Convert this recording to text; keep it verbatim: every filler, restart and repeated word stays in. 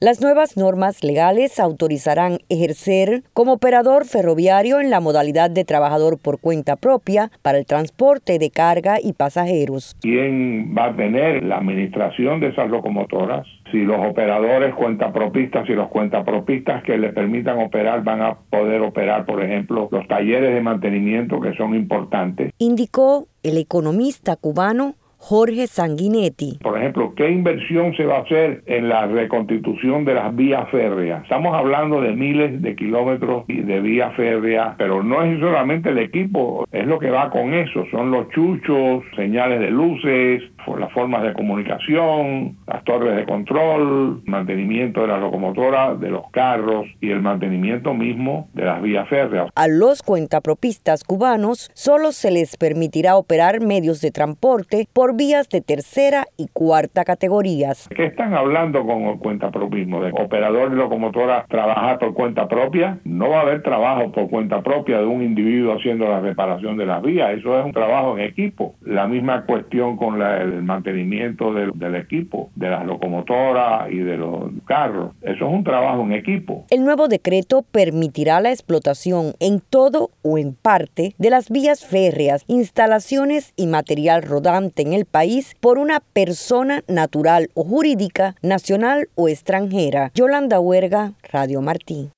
Las nuevas normas legales autorizarán ejercer como operador ferroviario en la modalidad de trabajador por cuenta propia para el transporte de carga y pasajeros. ¿Quién va a tener la administración de esas locomotoras? Si los operadores cuentapropistas y los cuentapropistas que le permitan operar van a poder operar, por ejemplo, los talleres de mantenimiento que son importantes. Indicó el economista cubano Jorge Sanguinetti. Por ejemplo, ¿qué inversión se va a hacer en la reconstitución de las vías férreas? Estamos hablando de miles de kilómetros de vías férreas, pero no es solamente el equipo, es lo que va con eso. Son los chuchos, señales de luces, las formas de comunicación, las torres de control, mantenimiento de la locomotora, de los carros y el mantenimiento mismo de las vías férreas. A los cuentapropistas cubanos solo se les permitirá operar medios de transporte por vías de tercera y cuarta categorías. ¿Qué están hablando con el cuentapropismo? ¿De operador de locomotora trabajar por cuenta propia? No va a haber trabajo por cuenta propia de un individuo haciendo la reparación de las vías. Eso es un trabajo en equipo. La misma cuestión con la, el mantenimiento del, del equipo, de las locomotoras y de los carros. Eso es un trabajo en equipo. El nuevo decreto permitirá la explotación en todo o en parte de las vías férreas, instalaciones y material rodante en el país por una persona natural o jurídica, nacional o extranjera. Yolanda Huerga, Radio Martí.